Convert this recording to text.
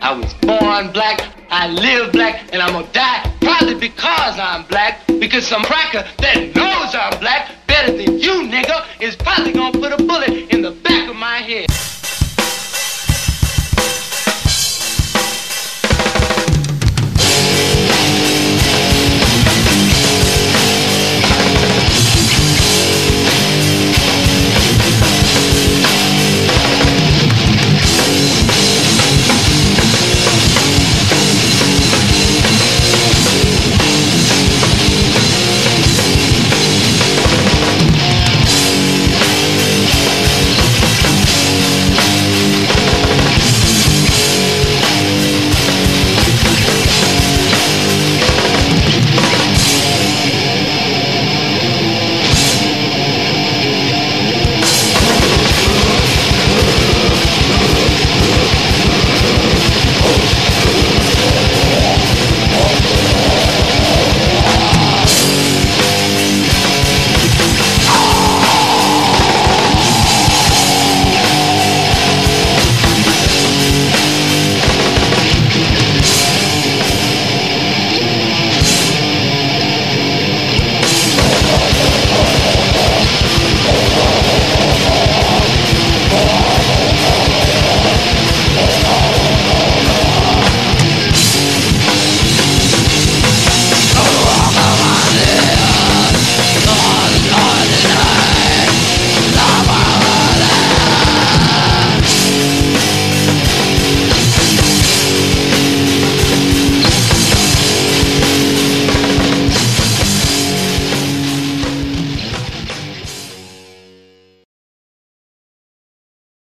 I was born black, I live black, and I'm gonna die probably because I'm black, because some cracker that knows I'm black better than you, nigga, is probably gonna put a bullet in the